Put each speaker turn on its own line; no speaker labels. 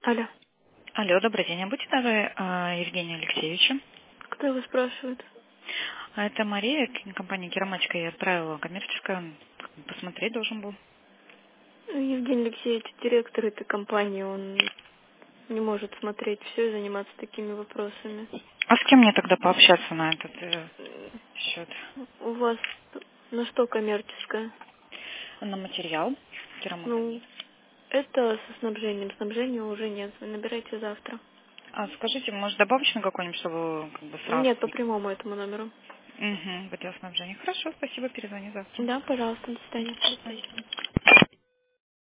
Алло.
Алло, добрый день. А будьте добры, Евгения Алексеевича.
Кто его спрашивает?
Это Мария, компания «Керамачка». Я отправила коммерческую, он посмотреть должен был.
Евгений Алексеевич, директор этой компании, он не может смотреть все и заниматься такими вопросами.
А с кем мне тогда пообщаться на этот счет?
У вас на что коммерческое?
На материал керамогранит.
Ну, это со снабжением. Снабжения уже нет. Вы набирайте завтра.
А скажите, может добавочный какой-нибудь, чтобы как бы сразу?
Нет, по прямому этому номеру.
Угу, в отдел снабжения. Хорошо, спасибо, перезвоню завтра.
Да, пожалуйста, до свидания.
До свидания.